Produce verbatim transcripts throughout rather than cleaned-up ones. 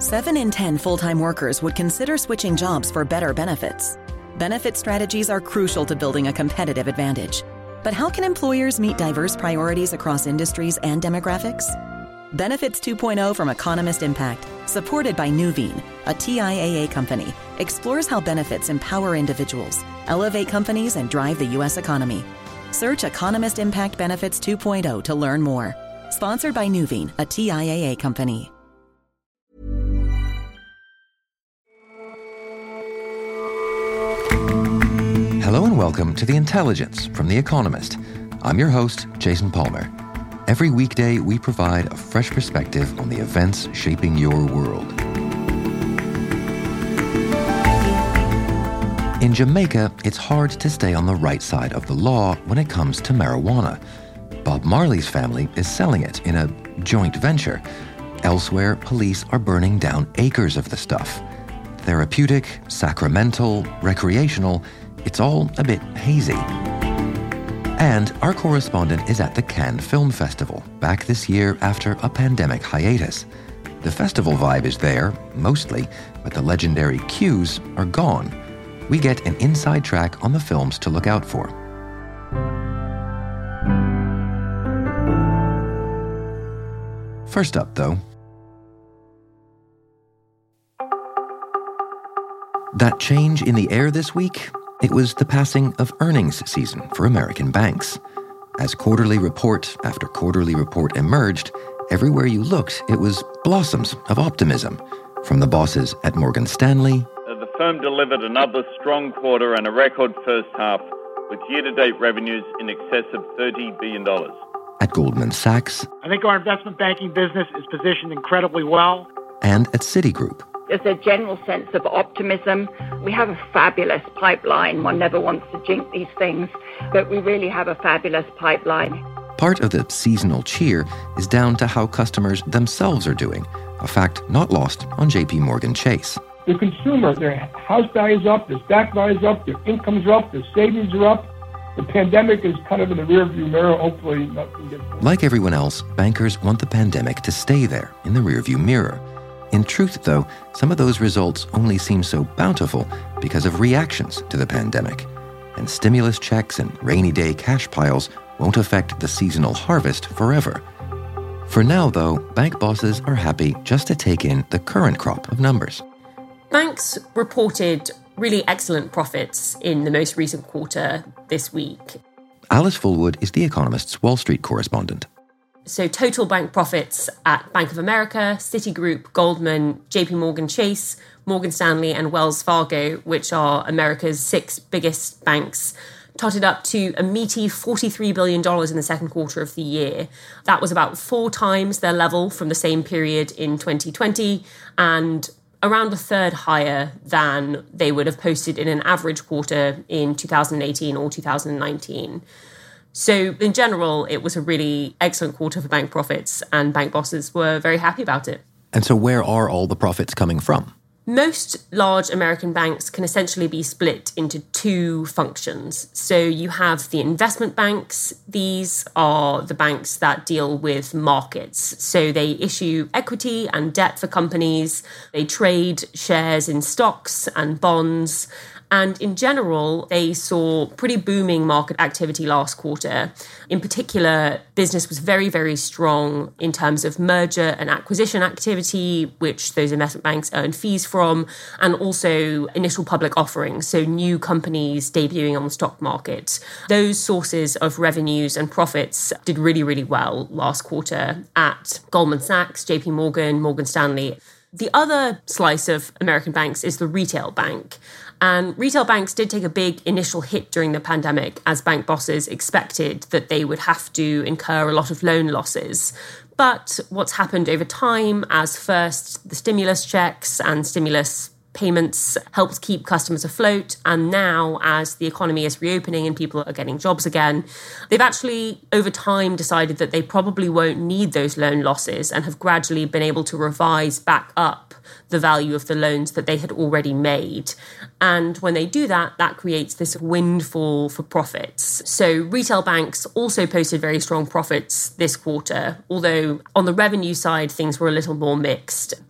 Seven in ten full-time workers would consider switching jobs for better benefits. Benefit strategies are crucial to building a competitive advantage. But how can employers meet diverse priorities across industries and demographics? Benefits two point oh from Economist Impact, supported by Nuveen, a T I A A company, explores how benefits empower individuals, elevate companies, and drive the U S economy. Search Economist Impact Benefits two point oh to learn more. Sponsored by Nuveen, a T I A A company. Hello and welcome to The Intelligence from The Economist. I'm your host, Jason Palmer. Every weekday, we provide a fresh perspective on the events shaping your world. In Jamaica, it's hard to stay on the right side of the law when it comes to marijuana. Bob Marley's family is selling it in a joint venture. Elsewhere, police are burning down acres of the stuff. Therapeutic, sacramental, recreational, it's all a bit hazy. And our correspondent is at the Cannes Film Festival, back this year after a pandemic hiatus. The festival vibe is there, mostly, but the legendary queues are gone. We get an inside track on the films to look out for. First up, though, that change in the air this week, it was the passing of earnings season for American banks. As quarterly report after quarterly report emerged, everywhere you looked, it was blossoms of optimism. From the bosses at Morgan Stanley. The firm delivered another strong quarter and a record first half, with year-to-date revenues in excess of thirty billion dollars. At Goldman Sachs. I think our investment banking business is positioned incredibly well. And at Citigroup. There's a general sense of optimism. We have a fabulous pipeline. One never wants to jinx these things, but we really have a fabulous pipeline. Part of the seasonal cheer is down to how customers themselves are doing, a fact not lost on J P Morgan Chase. The consumer, their house value's up, their stock value's up, their income's are up, their savings are up. The pandemic is kind of in the rearview mirror. Hopefully nothing gets worse. Like everyone else, bankers want the pandemic to stay there in the rearview mirror. In truth, though, some of those results only seem so bountiful because of reactions to the pandemic. And stimulus checks and rainy day cash piles won't affect the seasonal harvest forever. For now, though, bank bosses are happy just to take in the current crop of numbers. Banks reported really excellent profits in the most recent quarter this week. Alice Fullwood is The Economist's Wall Street correspondent. So total bank profits at Bank of America, Citigroup, Goldman, J P Morgan Chase, Morgan Stanley and Wells Fargo, which are America's six biggest banks, totted up to a meaty forty-three billion dollars in the second quarter of the year. That was about four times their level from the same period in twenty twenty and around a third higher than they would have posted in an average quarter in two thousand eighteen or two thousand nineteen. So in general, it was a really excellent quarter for bank profits, and bank bosses were very happy about it. And so where are all the profits coming from? Most large American banks can essentially be split into two functions. So you have the investment banks. These are the banks that deal with markets. So they issue equity and debt for companies. They trade shares in stocks and bonds. And in general, they saw pretty booming market activity last quarter. In particular, business was very, very strong in terms of merger and acquisition activity, which those investment banks earn fees from, and also initial public offerings, so new companies debuting on the stock market. Those sources of revenues and profits did really, really well last quarter at Goldman Sachs, J P Morgan, Morgan Stanley. The other slice of American banks is the retail bank. And retail banks did take a big initial hit during the pandemic as bank bosses expected that they would have to incur a lot of loan losses. But what's happened over time, as first the stimulus checks and stimulus payments helped keep customers afloat, and now as the economy is reopening and people are getting jobs again, they've actually over time decided that they probably won't need those loan losses and have gradually been able to revise back up the value of the loans that they had already made. And when they do that, that creates this windfall for profits. So retail banks also posted very strong profits this quarter, although on the revenue side, things were a little more mixed.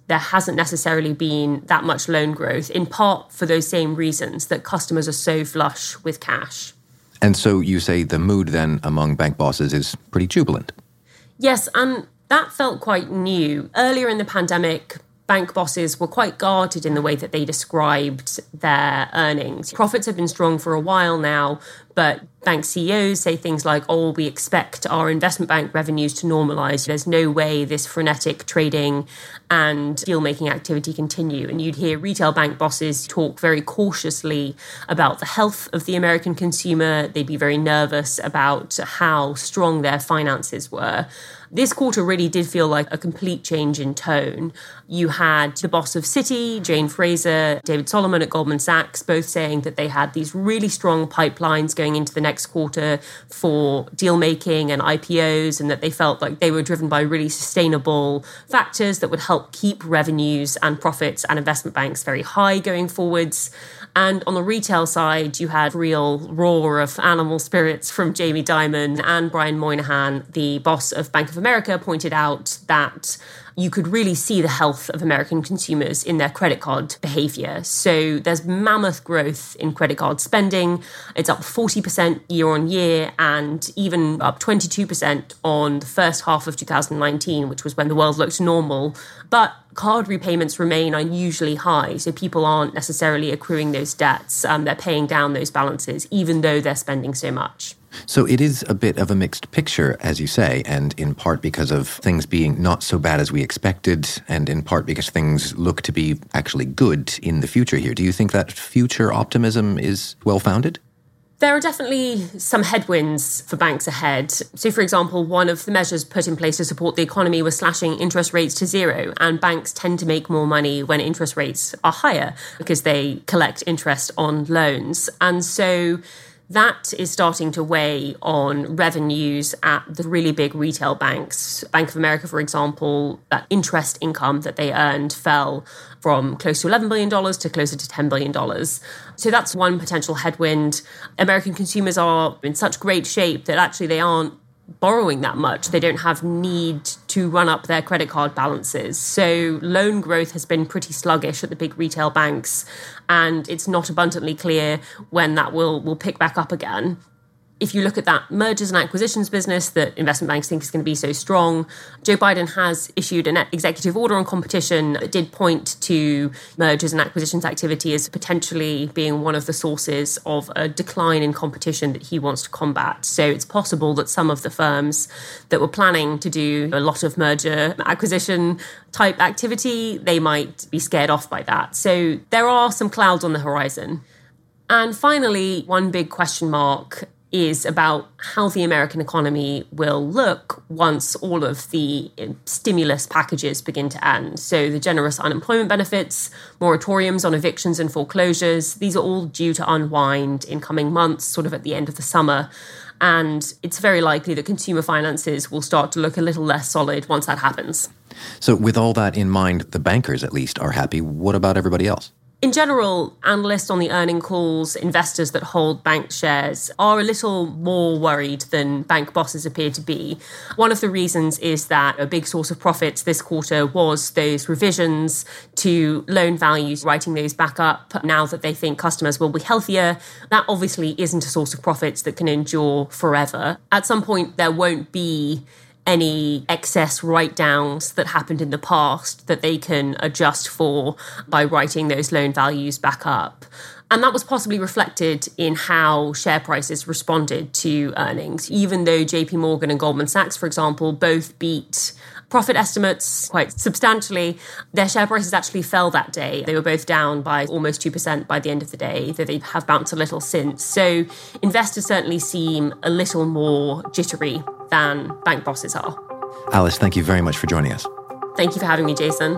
there hasn't necessarily been that much loan growth, in part for those same reasons, that customers are so flush with cash. And so you say the mood then among bank bosses is pretty jubilant. Yes, and that felt quite new. Earlier in the pandemic, bank bosses were quite guarded in the way that they described their earnings. Profits have been strong for a while now, but bank C E Os say things like, oh, we expect our investment bank revenues to normalise. There's no way this frenetic trading and deal-making activity continue. And you'd hear retail bank bosses talk very cautiously about the health of the American consumer. They'd be very nervous about how strong their finances were. This quarter really did feel like a complete change in tone. You had the boss of Citi, Jane Fraser, David Solomon at Goldman Sachs, both saying that they had these really strong pipelines going into the next quarter for deal-making and I P Os, and that they felt like they were driven by really sustainable factors that would help keep revenues and profits and investment banks very high going forwards. And on the retail side, you had real roar of animal spirits from Jamie Dimon, and Brian Moynihan, the boss of Bank of America, pointed out that you could really see the health of American consumers in their credit card behavior. So there's mammoth growth in credit card spending. It's up forty percent year on year, and even up twenty-two percent on the first half of two thousand nineteen, which was when the world looked normal. But card repayments remain unusually high, so people aren't necessarily accruing those debts. Um, they're paying down those balances, even though they're spending so much. So it is a bit of a mixed picture, as you say, and in part because of things being not so bad as we expected, and in part because things look to be actually good in the future here. Do you think that future optimism is well-founded? There are definitely some headwinds for banks ahead. So, for example, one of the measures put in place to support the economy was slashing interest rates to zero. And banks tend to make more money when interest rates are higher because they collect interest on loans. And so that is starting to weigh on revenues at the really big retail banks. Bank of America, for example, that interest income that they earned fell from close to eleven billion dollars to closer to ten billion dollars. So that's one potential headwind. American consumers are in such great shape that actually they aren't borrowing that much. They don't have need to run up their credit card balances. So loan growth has been pretty sluggish at the big retail banks, and it's not abundantly clear when that will, will pick back up again. If you look at that mergers and acquisitions business that investment banks think is going to be so strong, Joe Biden has issued an executive order on competition that did point to mergers and acquisitions activity as potentially being one of the sources of a decline in competition that he wants to combat. So it's possible that some of the firms that were planning to do a lot of merger acquisition type activity, they might be scared off by that. So there are some clouds on the horizon. And finally, one big question mark is about how the American economy will look once all of the stimulus packages begin to end. So the generous unemployment benefits, moratoriums on evictions and foreclosures, these are all due to unwind in coming months, sort of at the end of the summer. And it's very likely that consumer finances will start to look a little less solid once that happens. So with all that in mind, the bankers at least are happy. What about everybody else? In general, analysts on the earning calls, investors that hold bank shares, are a little more worried than bank bosses appear to be. One of the reasons is that a big source of profits this quarter was those revisions to loan values, writing those back up now that they think customers will be healthier. That obviously isn't a source of profits that can endure forever. At some point, there won't be any excess write-downs that happened in the past that they can adjust for by writing those loan values back up. And that was possibly reflected in how share prices responded to earnings. Even though J P Morgan and Goldman Sachs, for example, both beat profit estimates quite substantially, their share prices actually fell that day. They were both down by almost two percent by the end of the day, though they have bounced a little since. So investors certainly seem a little more jittery than bank bosses are. Alice, thank you very much for joining us. Thank you for having me, Jason.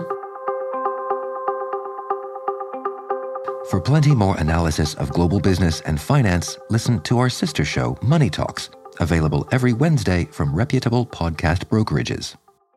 For plenty more analysis of global business and finance, listen to our sister show, Money Talks, available every Wednesday from reputable podcast brokerages.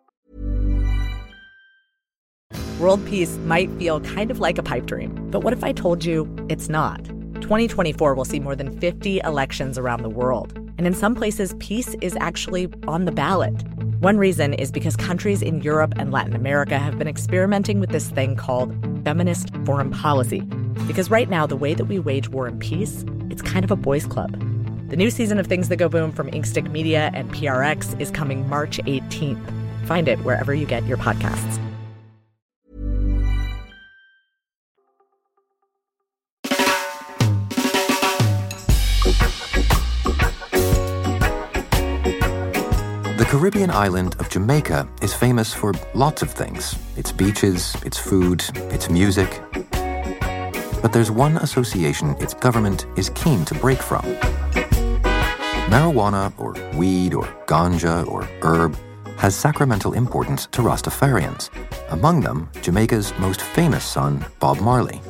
World peace might feel kind of like a pipe dream, but what if I told you it's not? twenty twenty-four will see more than fifty elections around the world, and in some places, peace is actually on the ballot. One reason is because countries in Europe and Latin America have been experimenting with this thing called feminist foreign policy. Because right now, the way that we wage war and peace, it's kind of a boys' club. The new season of Things That Go Boom from Inkstick Media and P R X is coming March eighteenth. Find it wherever you get your podcasts. The Caribbean island of Jamaica is famous for lots of things. Its beaches, its food, its music. But there's one association its government is keen to break from. Marijuana, or weed, or ganja, or herb, has sacramental importance to Rastafarians. Among them, Jamaica's most famous son, Bob Marley.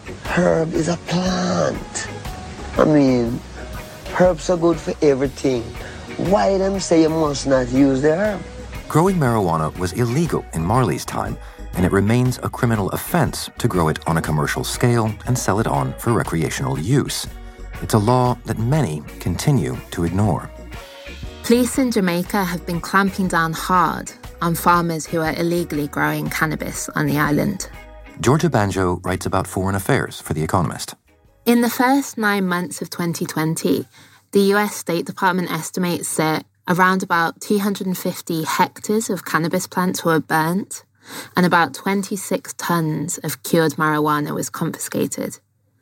Herb is a plant. I mean, herbs are good for everything. Why them say you must not use the herb? Growing marijuana was illegal in Marley's time, and it remains a criminal offense to grow it on a commercial scale and sell it on for recreational use. It's a law that many continue to ignore. Police in Jamaica have been clamping down hard on farmers who are illegally growing cannabis on the island. Georgia Banjo writes about foreign affairs for The Economist. In the first nine months of twenty twenty, the U S State Department estimates that around about two hundred fifty hectares of cannabis plants were burnt and about twenty-six tons of cured marijuana was confiscated.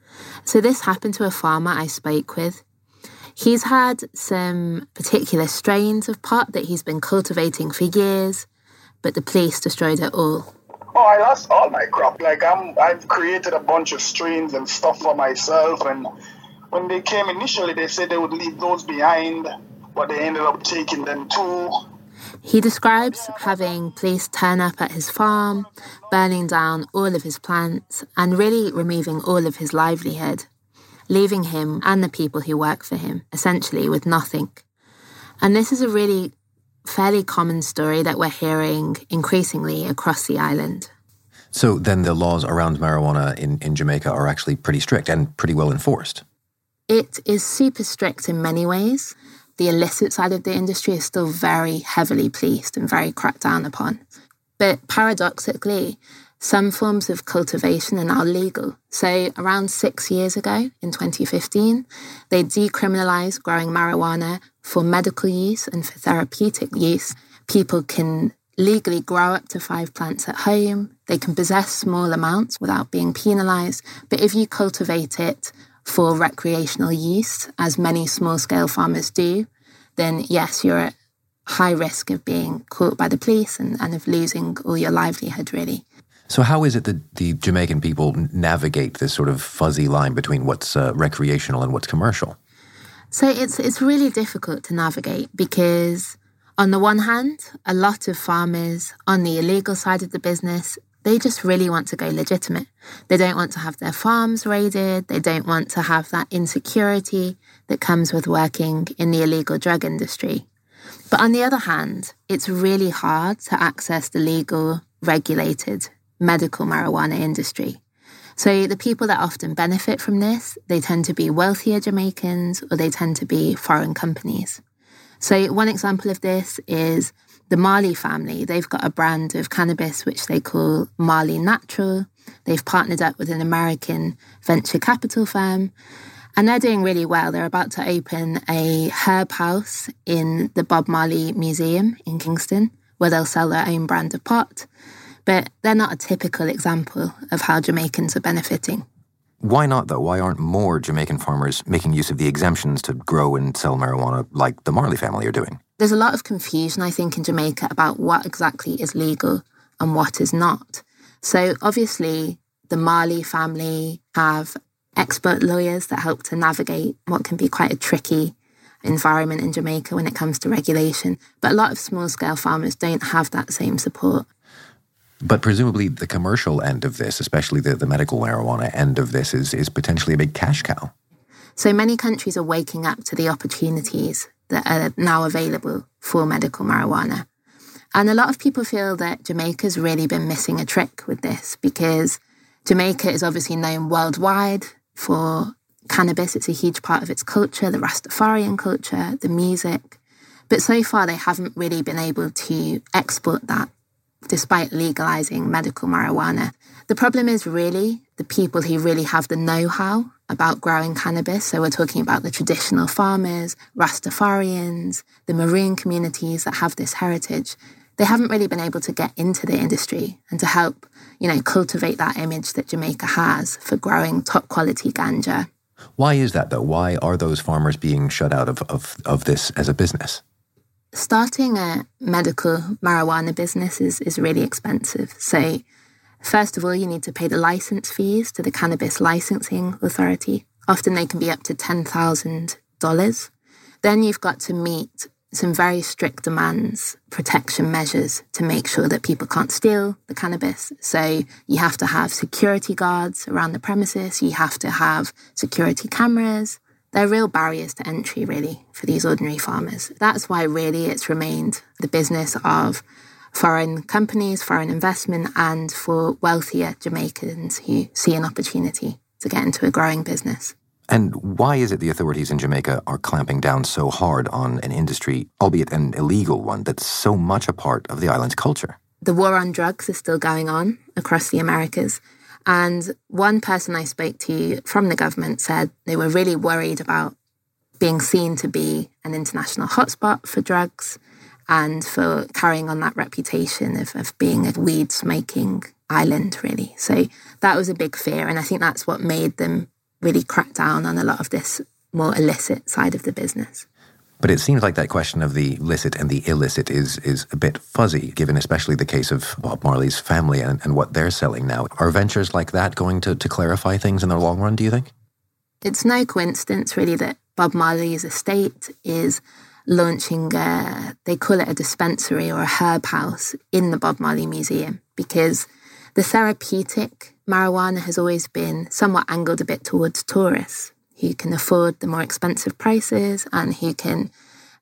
So this happened to a farmer I spoke with. He's had some particular strains of pot that he's been cultivating for years, but the police destroyed it all. Oh, I lost all my crop. Like, I'm, I've created a bunch of strains and stuff for myself, and when they came initially, they said they would leave those behind, but they ended up taking them too. He describes having police turn up at his farm, burning down all of his plants, and really removing all of his livelihood, leaving him and the people who work for him, essentially with nothing. And this is a really fairly common story that we're hearing increasingly across the island. So then the laws around marijuana in, in Jamaica are actually pretty strict and pretty well enforced. It is super strict in many ways. The illicit side of the industry is still very heavily policed and very cracked down upon. But paradoxically, some forms of cultivation are now legal. So around six years ago, in twenty fifteen, they decriminalised growing marijuana for medical use and for therapeutic use. People can legally grow up to five plants at home. They can possess small amounts without being penalised. But if you cultivate it for recreational use, as many small-scale farmers do, then yes, you're at high risk of being caught by the police and, and of losing all your livelihood, really. So how is it that the Jamaican people navigate this sort of fuzzy line between what's uh, recreational and what's commercial? So it's it's really difficult to navigate because, on the one hand, a lot of farmers on the illegal side of the business, they just really want to go legitimate. They don't want to have their farms raided. They don't want to have that insecurity that comes with working in the illegal drug industry. But on the other hand, it's really hard to access the legal, regulated medical marijuana industry. So the people that often benefit from this, they tend to be wealthier Jamaicans or they tend to be foreign companies. So one example of this is the Marley family. They've got a brand of cannabis which they call Marley Natural. They've partnered up with an American venture capital firm, and they're doing really well. They're about to open a herb house in the Bob Marley Museum in Kingston, where they'll sell their own brand of pot. But they're not a typical example of how Jamaicans are benefiting. Why not, though? Why aren't more Jamaican farmers making use of the exemptions to grow and sell marijuana like the Marley family are doing? There's a lot of confusion, I think, in Jamaica about what exactly is legal and what is not. So obviously, the Marley family have expert lawyers that help to navigate what can be quite a tricky environment in Jamaica when it comes to regulation. But a lot of small-scale farmers don't have that same support. But presumably the commercial end of this, especially the, the medical marijuana end of this, is, is potentially a big cash cow. So many countries are waking up to the opportunities that are now available for medical marijuana. And a lot of people feel that Jamaica's really been missing a trick with this because Jamaica is obviously known worldwide for cannabis. It's a huge part of its culture, the Rastafarian culture, the music. But so far, they haven't really been able to export that, despite legalizing medical marijuana. The problem is really the people who really have the know-how about growing cannabis. So we're talking about the traditional farmers, Rastafarians, the Maroon communities that have this heritage. They haven't really been able to get into the industry and to help, you know, cultivate that image that Jamaica has for growing top quality ganja. Why is that, though? Why are those farmers being shut out of, of, of this as a business? Starting a medical marijuana business is, is really expensive. So first of all, you need to pay the license fees to the Cannabis Licensing Authority. Often they can be up to ten thousand dollars. Then you've got to meet some very strict demands, protection measures to make sure that people can't steal the cannabis. So you have to have security guards around the premises. You have to have security cameras. They're real barriers to entry, really, for these ordinary farmers. That's why, really, it's remained the business of foreign companies, foreign investment, and for wealthier Jamaicans who see an opportunity to get into a growing business. And why is it the authorities in Jamaica are clamping down so hard on an industry, albeit an illegal one, that's so much a part of the island's culture? The war on drugs is still going on across the Americas. And one person I spoke to from the government said they were really worried about being seen to be an international hotspot for drugs and for carrying on that reputation of, of being a weed-smoking island, really. So that was a big fear, and I think that's what made them really crack down on a lot of this more illicit side of the business. But it seems like that question of the licit and the illicit is is a bit fuzzy, given especially the case of Bob Marley's family and, and what they're selling now. Are ventures like that going to, to clarify things in the long run, do you think? It's no coincidence, really, that Bob Marley's estate is launching, a, they call it a dispensary or a herb house in the Bob Marley Museum, because the therapeutic marijuana has always been somewhat angled a bit towards tourists who can afford the more expensive prices and who can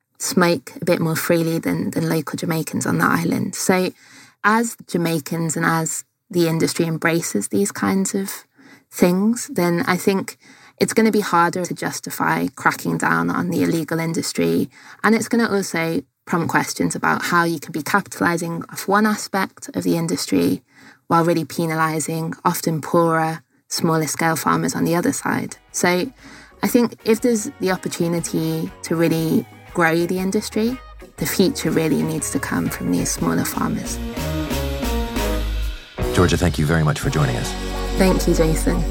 smoke a bit more freely than, than local Jamaicans on the island. So as Jamaicans and as the industry embraces these kinds of things, then I think it's going to be harder to justify cracking down on the illegal industry. And it's going to also prompt questions about how you can be capitalising off one aspect of the industry while really penalising often poorer, smaller scale farmers on the other side. So I think if there's the opportunity to really grow the industry, the future really needs to come from these smaller farmers. Georgia, thank you very much for joining us. Thank you, Jason.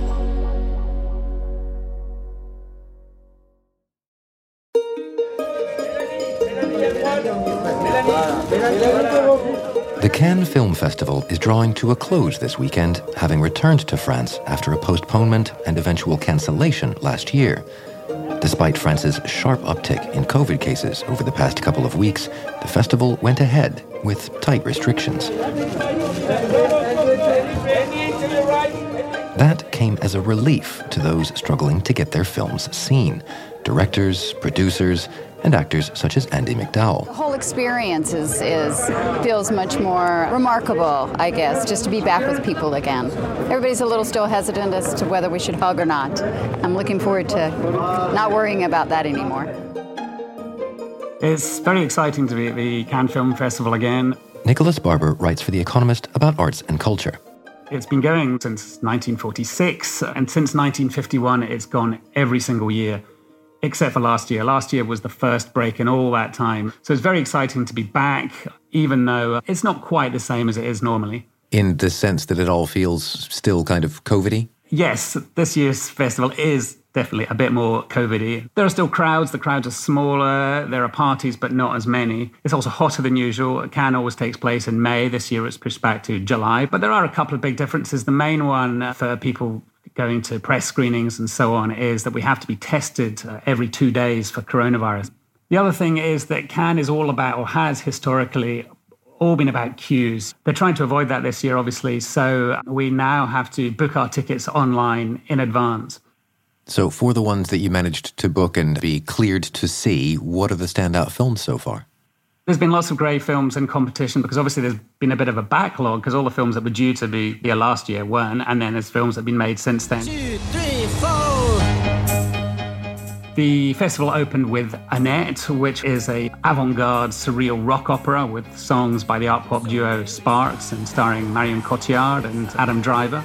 The Cannes Film Festival is drawing to a close this weekend, having returned to France after a postponement and eventual cancellation last year. Despite France's sharp uptick in COVID cases over the past couple of weeks, the festival went ahead with tight restrictions. That came as a relief to those struggling to get their films seen. Directors, producers, and actors such as Andie MacDowell. The whole experience is, is feels much more remarkable, I guess, just to be back with people again. Everybody's a little still hesitant as to whether we should hug or not. I'm looking forward to not worrying about that anymore. It's very exciting to be at the Cannes Film Festival again. Nicholas Barber writes for The Economist about arts and culture. It's been going since nineteen forty-six, and since nineteen fifty-one, it's gone every single year, except for last year. Last year was the first break in all that time. So it's very exciting to be back, even though it's not quite the same as it is normally. In the sense that it all feels still kind of COVID-y? Yes, this year's festival is definitely a bit more COVID-y. There are still crowds. The crowds are smaller. There are parties, but not as many. It's also hotter than usual. Cannes always takes place in May. This year it's pushed back to July. But there are a couple of big differences. The main one for people going to press screenings and so on is that we have to be tested uh, every two days for coronavirus. The other thing is that Cannes is all about, or has historically all been about, queues. They're trying to avoid that this year, obviously, so we now have to book our tickets online in advance. So for the ones that you managed to book and be cleared to see, what are the standout films so far? There's been lots of great films in competition because obviously there's been a bit of a backlog because all the films that were due to be here last year weren't, and then there's films that have been made since then. Two, three, four. The festival opened with Annette, which is a avant-garde surreal rock opera with songs by the art pop duo Sparks and starring Marion Cotillard and Adam Driver.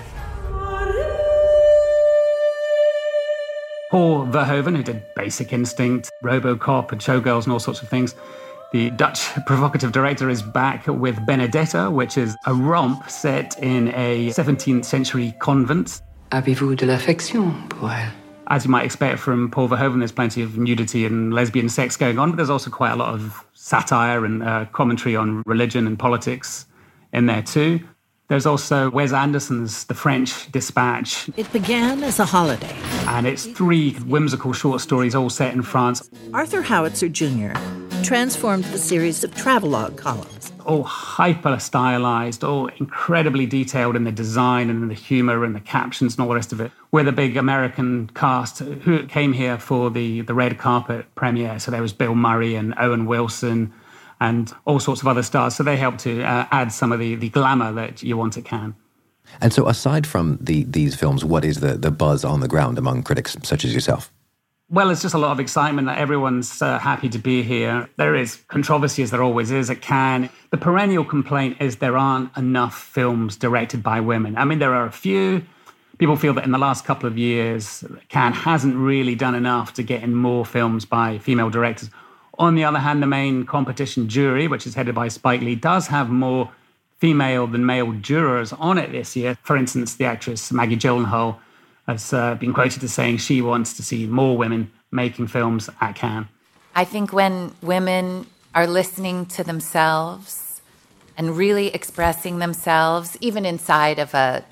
Paul Verhoeven, who did Basic Instinct, RoboCop and Showgirls and all sorts of things. The Dutch provocative director is back with Benedetta, which is a romp set in a seventeenth century convent. Avez-vous de l'affection pour elle? As you might expect from Paul Verhoeven, there's plenty of nudity and lesbian sex going on, but there's also quite a lot of satire and uh, commentary on religion and politics in there too. There's also Wes Anderson's The French Dispatch. It began as a holiday. And it's three whimsical short stories all set in France. Arthur Howitzer Junior transformed the series of travelogue columns. All hyper-stylized, all incredibly detailed in the design and in the humor and the captions and all the rest of it, with a big American cast who came here for the, the red carpet premiere. So there was Bill Murray and Owen Wilson and all sorts of other stars. So they helped to uh, add some of the, the glamour that you want at Cannes. And so aside from the, these films, what is the, the buzz on the ground among critics such as yourself? Well, it's just a lot of excitement that everyone's uh, happy to be here. There is controversy, as there always is at Cannes. The perennial complaint is there aren't enough films directed by women. I mean, there are a few. People feel that in the last couple of years, Cannes hasn't really done enough to get in more films by female directors. On the other hand, the main competition jury, which is headed by Spike Lee, does have more female than male jurors on it this year. For instance, the actress Maggie Gyllenhaal has uh, been quoted as saying she wants to see more women making films at Cannes. I think when women are listening to themselves and really expressing themselves, even inside of a,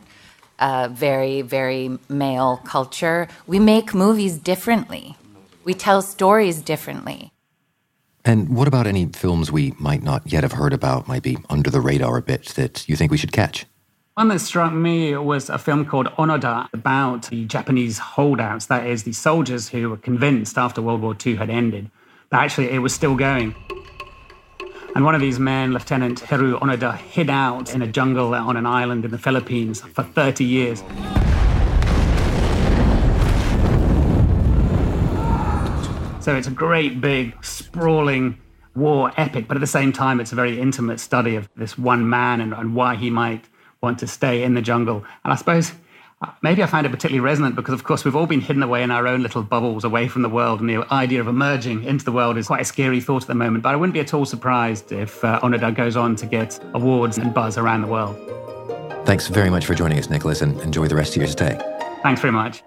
a very, very male culture, we make movies differently. We tell stories differently. And what about any films we might not yet have heard about, might be under the radar a bit, that you think we should catch? One that struck me was a film called Onoda, about the Japanese holdouts, that is, the soldiers who were convinced after World War Two had ended that actually it was still going. And one of these men, Lieutenant Hiru Onoda, hid out in a jungle on an island in the Philippines for thirty years. So it's a great, big, sprawling war epic, but at the same time, it's a very intimate study of this one man and, and why he might want to stay in the jungle. And I suppose maybe I find it particularly resonant because, of course, we've all been hidden away in our own little bubbles away from the world, and the idea of emerging into the world is quite a scary thought at the moment. But I wouldn't be at all surprised if uh, Onoda goes on to get awards and buzz around the world. Thanks very much for joining us, Nicholas, and enjoy the rest of your stay. Thanks very much.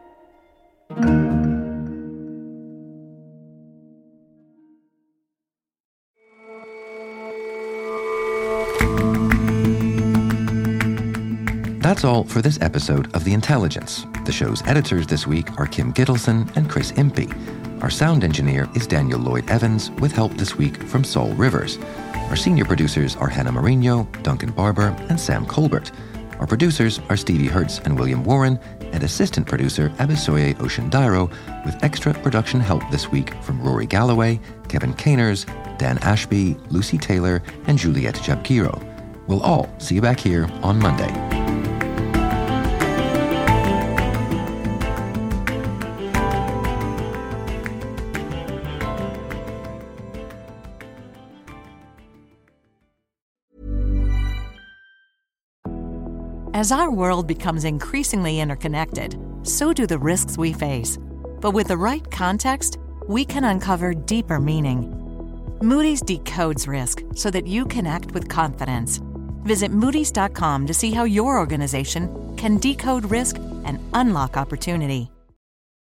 That's all for this episode of The Intelligence. The show's editors this week are Kim Gittleson and Chris Impey. Our sound engineer is Daniel Lloyd Evans, with help this week from Saul Rivers. Our senior producers are Hannah Mourinho, Duncan Barber, and Sam Colbert. Our producers are Stevie Hertz and William Warren, and assistant producer Abisoye Oshindairo, with extra production help this week from Rory Galloway, Kevin Caners, Dan Ashby, Lucy Taylor, and Juliette Jabkiro. We'll all see you back here on Monday. As our world becomes increasingly interconnected, so do the risks we face. But with the right context, we can uncover deeper meaning. Moody's decodes risk so that you can act with confidence. Visit Moody's dot com to see how your organization can decode risk and unlock opportunity.